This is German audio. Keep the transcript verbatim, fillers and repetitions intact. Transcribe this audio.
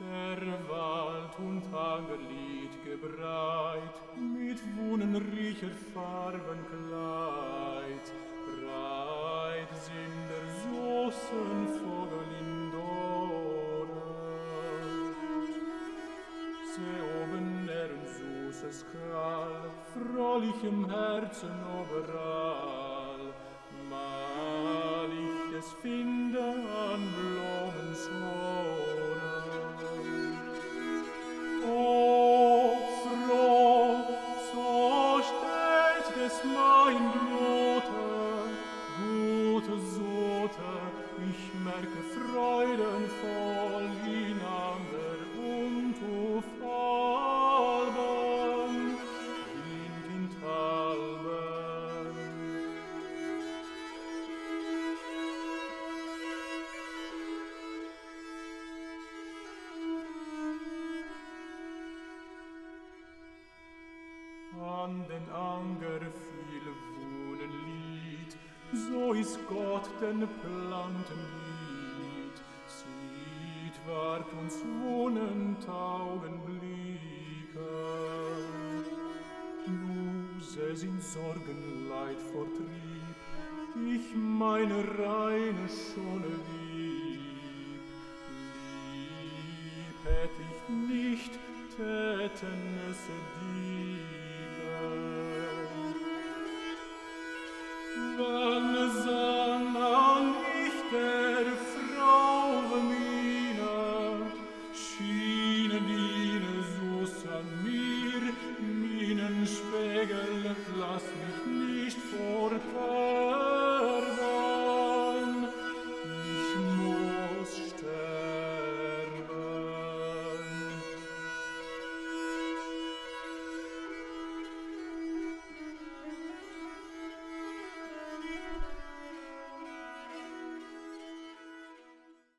Der Wald und Angerlied gebreit, mit wohnenreicher Farben kleid, breit sind der Soßen Vogel in Donau. Se oben deren süßes Krall, frohlichem Herzen überall, mal ich es finde an Blomens Hohne. O froh, so stellt des mein Blute, gute Sote, ich merke Freuden voll in Anger und auf Alben, Wind in Talben. An den Anger viel Wohnenlied, so ist Gott den Planten Lied. Sieht, ward uns wohnend Augenblicke. Nu, se sind Sorgen, Leid vertrieb, ich meine reine schone lieb. Lieb hätt ich nicht, täten es die.